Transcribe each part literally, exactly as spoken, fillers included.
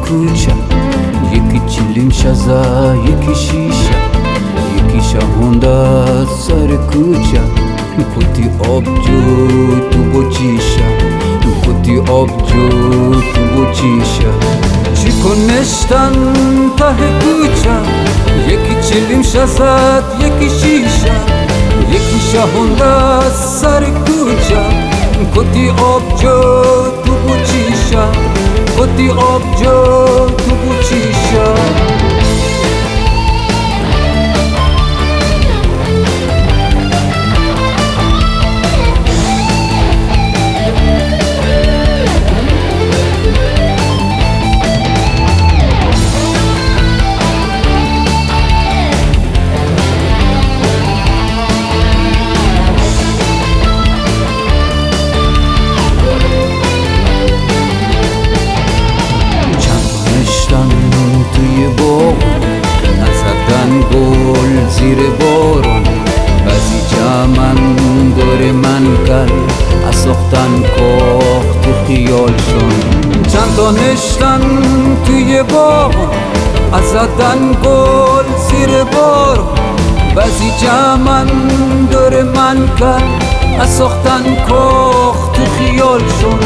کوچه، یکی چلیم شزا یکی شیشه، یکی شهونده سر کوچه، کتی آبجو تو بچیشه، کتی آبجو تو بچیشه. چی کنشتن ته کوچه، یکی چلیم شزا یکی شیشه، یکی شهونده سر کوچه، کتی آبجو تو بچیشه، کتی آبجو تو بچیشه. توی باغ نزدن گل زیر بارون، بعضی جمعن دور منقل از ساختن کاخ تو خیالشون. چند تا نشتن توی باغ از زدن گل زیر بارون، بعضی جمعن دور منقل از ساختن کاخ تو خیالشون.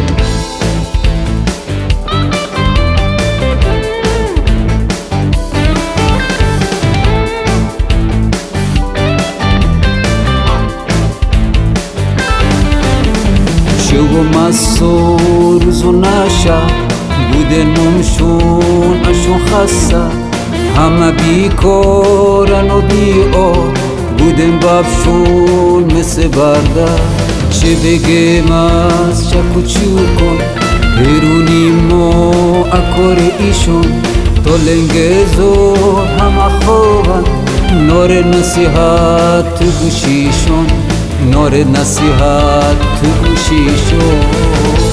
شو مسو روز و نشه بوده نمشون اشون خسته، همه بیکارن و بیار بودن ببشون مثل برده. چه بگم از شک و چوکن بیرونی ما اکار ایشون، تا لنگ زور همه خوابن نار نصیحت تو گوشیشون، نار نصیحت تو گوشیشون.